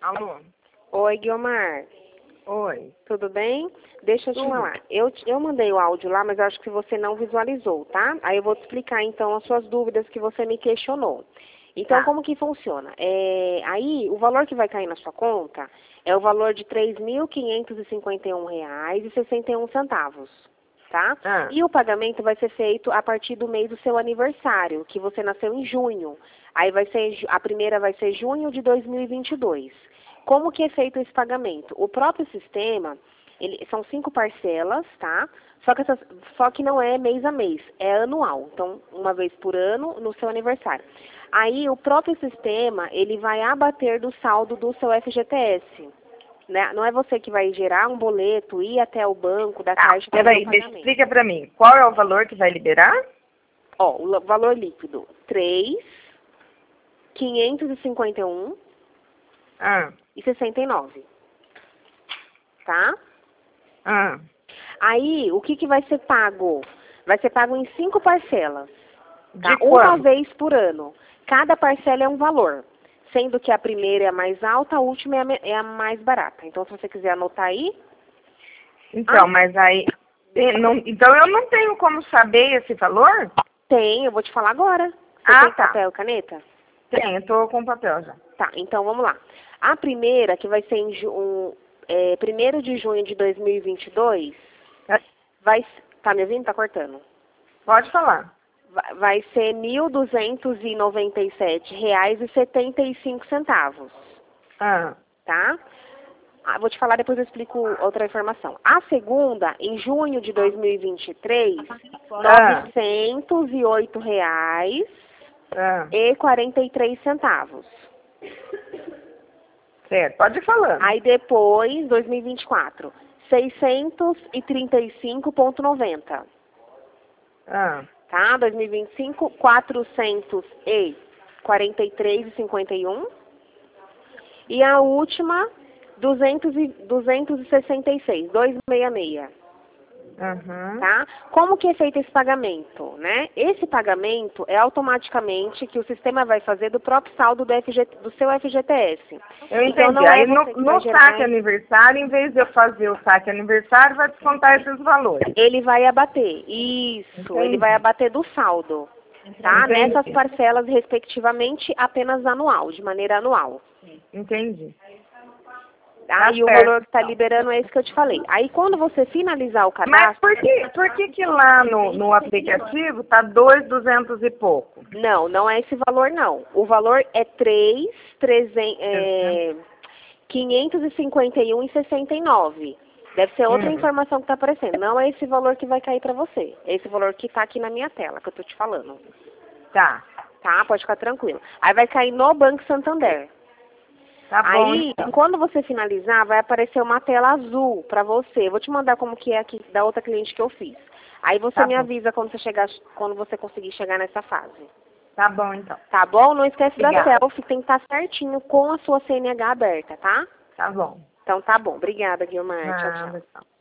Alô? Oi, Guiomar. Oi. Tudo bem? Deixa eu te Tudo. falar. Eu mandei o áudio lá, mas eu acho que você não visualizou, tá? Aí eu vou te explicar, então, as suas dúvidas que você me questionou. Então, Tá. como que funciona? Aí, o valor que vai cair na sua conta é o valor de R$ 3.551,61, tá? Ah, E o pagamento vai ser feito a partir do mês do seu aniversário, que você nasceu em junho. Aí a primeira vai ser junho de 2022. Como que é feito esse pagamento? O próprio sistema, são 5 parcelas, tá? Só que não é mês a mês, é anual. Então, uma vez por ano, no seu aniversário. Aí, o próprio sistema, ele vai abater do saldo do seu FGTS. Né? Não é você que vai gerar um boleto, ir até o banco da tá. Caixa e fazer Peraí, o pagamento. explica pra mim. Qual é o valor que vai liberar? Ó, o valor líquido, 3.551,69. Ah, Tá? ah. Aí, o que vai ser pago? Vai ser pago em 5 parcelas, tá? De Uma quanto? vez por ano. Cada parcela é um valor, sendo que a primeira é a mais alta, a última é a mais barata. Então, se você quiser anotar aí... Então, mas aí... então eu não tenho como saber esse valor? Tem, eu vou te falar agora. Você tem Tá. papel e caneta? Tenho, tô com papel já. Tá, então vamos lá. A primeira, que vai ser em 1º de junho de 2022, vai... Tá me ouvindo? Tá cortando. Pode falar. Vai ser R$ 1.297,75, Ah, tá? Vou te falar, depois eu explico outra informação. A segunda, em junho de 2023, R$ ah, 908,43. certo. Pode ir falando. Aí depois, 2024, 635,90. Ah, Tá? 2025, 443,51. E a última, 266. uhum. Tá? Como que é feito esse pagamento, né? Esse pagamento é automaticamente que o sistema vai fazer do próprio saldo do seu FGTS. Eu Então entendi. não é Aí você que vai no gerar, saque aniversário, em vez de eu fazer o saque aniversário, vai descontar esses valores. ele vai abater. Isso, ele vai Entendi. abater do saldo. Tá? Nessas Entendi. parcelas, respectivamente, apenas anual, de maneira anual. Entendi. Tá? Tá E o certo, valor que está então. liberando é esse que eu te falei. Aí quando você finalizar o Mas cadastro, por que lá no aplicativo tá 2.200 e pouco? não é esse valor não. O valor é 551,69. Deve ser outra Hum, informação que está aparecendo. Não é esse valor que vai cair para você. É esse valor que está aqui na minha tela, que eu estou te falando. tá. Tá? Pode ficar tranquilo. Aí vai cair no Banco Santander. Tá bom, Aí, então. quando você finalizar, vai aparecer uma tela azul para você. Eu vou te mandar como que é aqui da outra cliente que eu fiz. Aí você Tá me bom. avisa quando você conseguir chegar nessa fase. Tá bom, então. Tá bom? Não esquece da Obrigada. selfie, tem que estar certinho com a sua CNH aberta, tá? Tá bom. Então tá bom. Obrigada, Guilmar. Tchau, tchau. Nada, tchau.